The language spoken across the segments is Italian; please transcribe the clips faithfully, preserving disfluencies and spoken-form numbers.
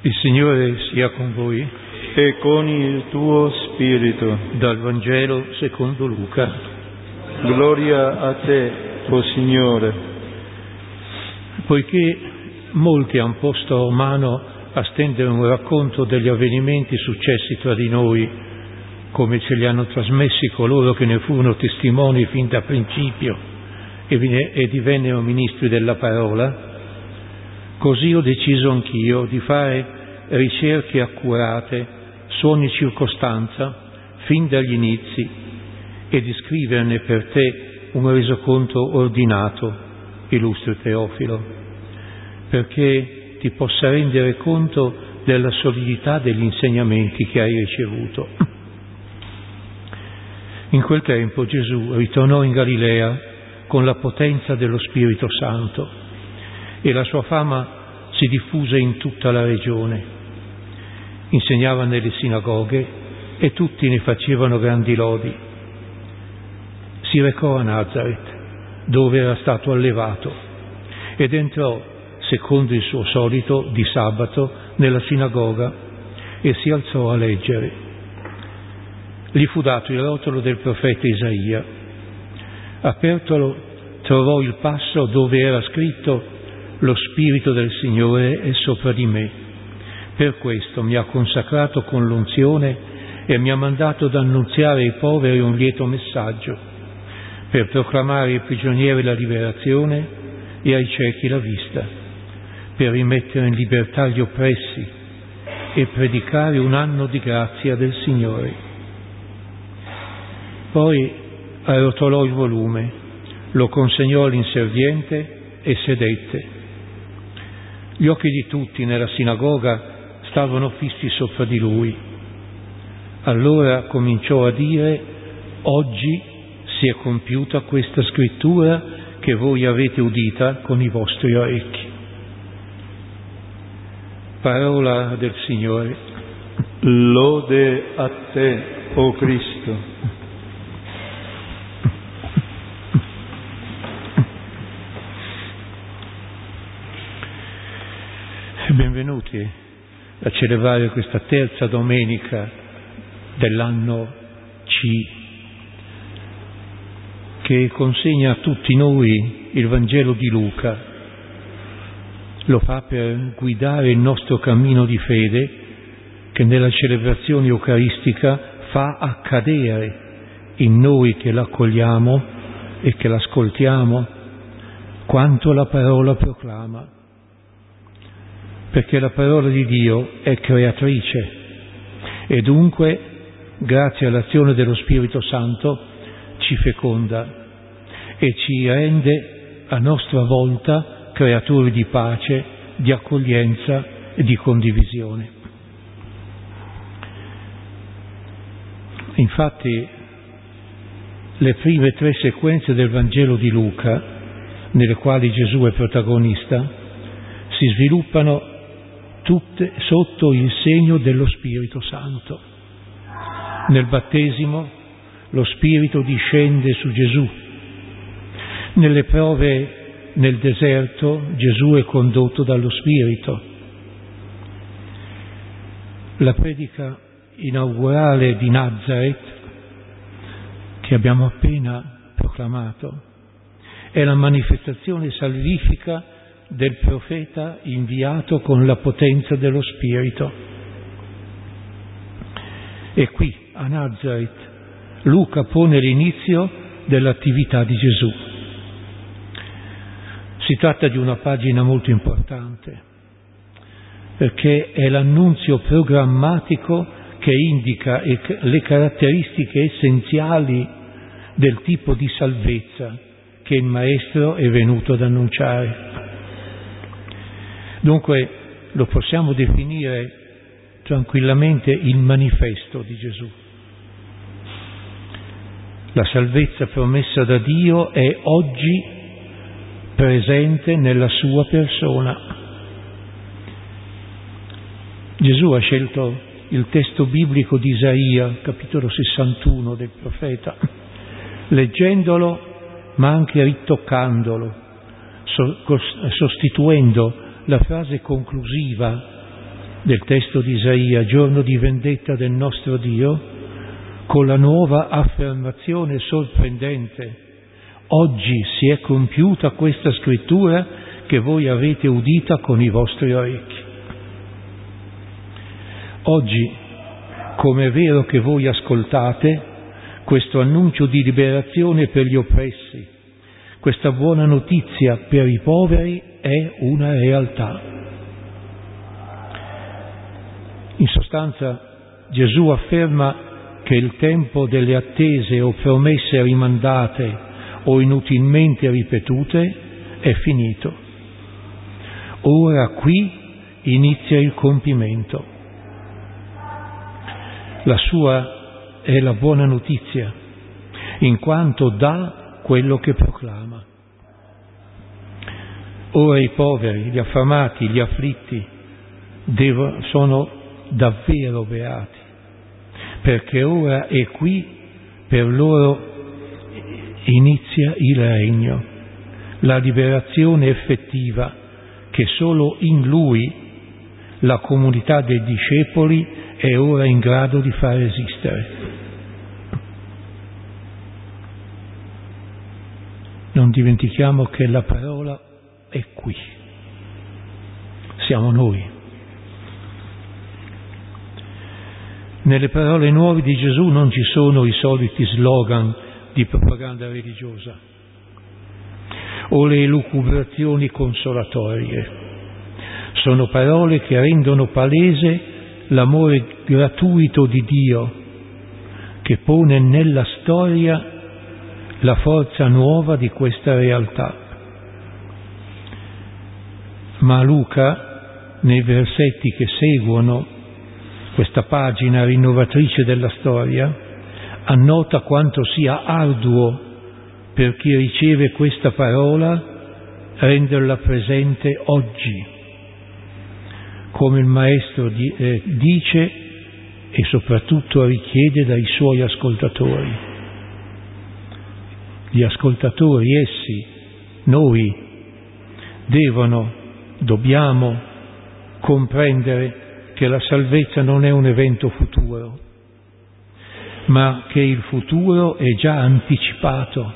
Il Signore sia con voi e con il tuo spirito. Dal Vangelo secondo Luca. Gloria a te, o Signore. Poiché molti hanno posto mano a stendere un racconto degli avvenimenti successi tra di noi, come ce li hanno trasmessi coloro che ne furono testimoni fin da principio e divennero ministri della parola, così ho deciso anch'io di fare ricerche accurate su ogni circostanza fin dagli inizi e di scriverne per te un resoconto ordinato, illustre Teofilo, perché ti possa rendere conto della solidità degli insegnamenti che hai ricevuto. In quel tempo Gesù ritornò in Galilea con la potenza dello Spirito Santo e la sua fama si diffuse in tutta la regione. Insegnava nelle sinagoghe e tutti ne facevano grandi lodi. Si recò a Nazaret, dove era stato allevato, ed entrò, secondo il suo solito, di sabato nella sinagoga e si alzò a leggere. Gli fu dato il rotolo del profeta Isaia. Apertolo, trovò il passo dove era scritto: «Lo Spirito del Signore è sopra di me. Per questo mi ha consacrato con l'unzione e mi ha mandato ad annunziare ai poveri un lieto messaggio, per proclamare ai prigionieri la liberazione e ai ciechi la vista, per rimettere in libertà gli oppressi e predicare un anno di grazia del Signore». Poi arrotolò il volume, lo consegnò all'inserviente e sedette. Gli occhi di tutti nella sinagoga stavano fissi sopra di lui. Allora cominciò a dire: «Oggi si è compiuta questa scrittura che voi avete udita con i vostri orecchi». Parola del Signore. Lode a te, o Cristo. Benvenuti a celebrare questa terza domenica dell'anno C, che consegna a tutti noi il Vangelo di Luca. Lo fa per guidare il nostro cammino di fede, che nella celebrazione eucaristica fa accadere in noi che l'accogliamo e che l'ascoltiamo quanto la parola proclama. Perché la parola di Dio è creatrice e dunque, grazie all'azione dello Spirito Santo, ci feconda e ci rende a nostra volta creatori di pace, di accoglienza e di condivisione. Infatti, le prime tre sequenze del Vangelo di Luca, nelle quali Gesù è protagonista, si sviluppano tutte sotto il segno dello Spirito Santo. Nel battesimo lo Spirito discende su Gesù. Nelle prove nel deserto Gesù è condotto dallo Spirito. La predica inaugurale di Nazaret, che abbiamo appena proclamato, è la manifestazione salvifica del profeta inviato con la potenza dello Spirito. E qui, a Nazaret, Luca pone l'inizio dell'attività di Gesù. Si tratta di una pagina molto importante, perché è l'annunzio programmatico che indica le caratteristiche essenziali del tipo di salvezza che il Maestro è venuto ad annunciare. Dunque lo possiamo definire tranquillamente il manifesto di Gesù. La salvezza promessa da Dio è oggi presente nella sua persona. Gesù ha scelto il testo biblico di Isaia, capitolo sessantuno del profeta, leggendolo ma anche ritoccandolo, sostituendo la frase conclusiva del testo di Isaia, giorno di vendetta del nostro Dio, con la nuova affermazione sorprendente: oggi si è compiuta questa scrittura che voi avete udita con i vostri orecchi. Oggi, come è vero che voi ascoltate, questo annuncio di liberazione per gli oppressi, questa buona notizia per i poveri è una realtà. In sostanza, Gesù afferma che il tempo delle attese o promesse rimandate o inutilmente ripetute è finito. Ora qui inizia il compimento. La sua è la buona notizia, in quanto dà quello che proclama. Ora i poveri, gli affamati, gli afflitti devo, sono davvero beati, perché ora è qui per loro inizia il regno, la liberazione effettiva che solo in Lui la comunità dei discepoli è ora in grado di far esistere. Non dimentichiamo che la parola è qui, siamo noi. Nelle parole nuove di Gesù non ci sono i soliti slogan di propaganda religiosa o le elucubrazioni consolatorie. Sono parole che rendono palese l'amore gratuito di Dio, che pone nella storia la forza nuova di questa realtà. Ma Luca, nei versetti che seguono questa pagina rinnovatrice della storia, annota quanto sia arduo per chi riceve questa parola renderla presente oggi, come il Maestro di, eh, dice e soprattutto richiede dai suoi ascoltatori. Gli ascoltatori, essi, noi, devono, dobbiamo comprendere che la salvezza non è un evento futuro, ma che il futuro è già anticipato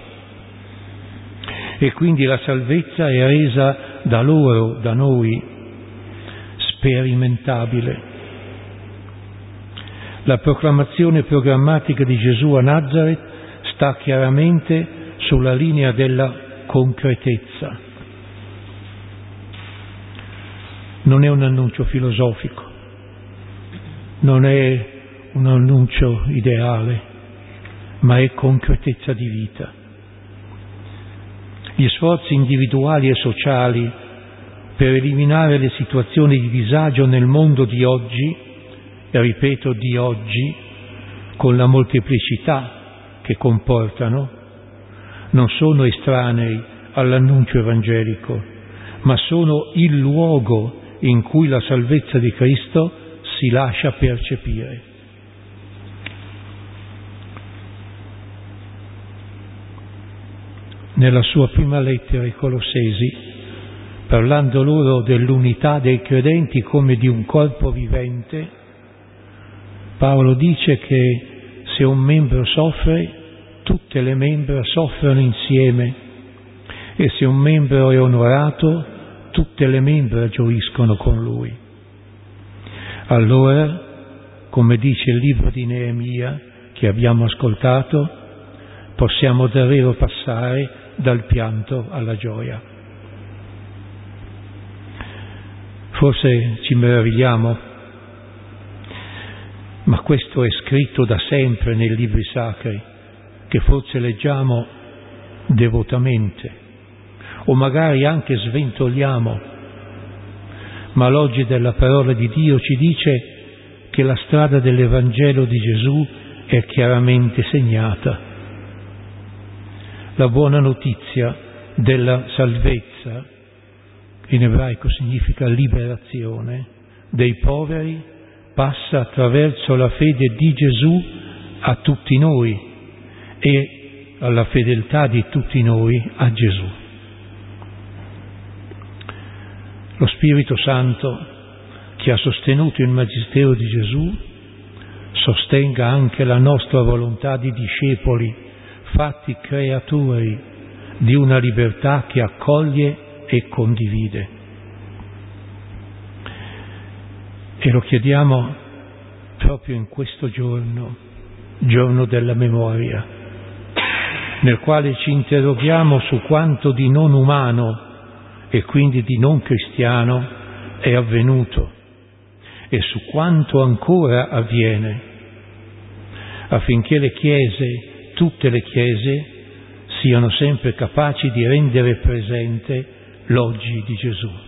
e quindi la salvezza è resa da loro, da noi, sperimentabile. La proclamazione programmatica di Gesù a Nazareth sta chiaramente sulla linea della concretezza. Non è un annuncio filosofico, non è un annuncio ideale, ma è concretezza di vita. Gli sforzi individuali e sociali per eliminare le situazioni di disagio nel mondo di oggi, e ripeto di oggi, con la molteplicità che comportano, non sono estranei all'annuncio evangelico, ma sono il luogo in cui la salvezza di Cristo si lascia percepire. Nella sua prima lettera ai Colossesi, parlando loro dell'unità dei credenti come di un corpo vivente, Paolo dice che se un membro soffre, tutte le membra soffrono insieme, e se un membro è onorato, tutte le membra gioiscono con lui. Allora, come dice il libro di Neemia che abbiamo ascoltato, possiamo davvero passare dal pianto alla gioia. Forse ci meravigliamo, ma questo è scritto da sempre nei libri sacri, che forse leggiamo devotamente, o magari anche sventoliamo, ma l'oggi della parola di Dio ci dice che la strada dell'Evangelo di Gesù è chiaramente segnata. La buona notizia della salvezza, in ebraico significa liberazione, dei poveri, passa attraverso la fede di Gesù a tutti noi e alla fedeltà di tutti noi a Gesù. Lo Spirito Santo, che ha sostenuto il Magistero di Gesù, sostenga anche la nostra volontà di discepoli, fatti creatori di una libertà che accoglie e condivide. E lo chiediamo proprio in questo giorno, giorno della memoria, nel quale ci interroghiamo su quanto di non umano e quindi di non cristiano è avvenuto e su quanto ancora avviene, affinché le chiese, tutte le chiese, siano sempre capaci di rendere presente l'oggi di Gesù.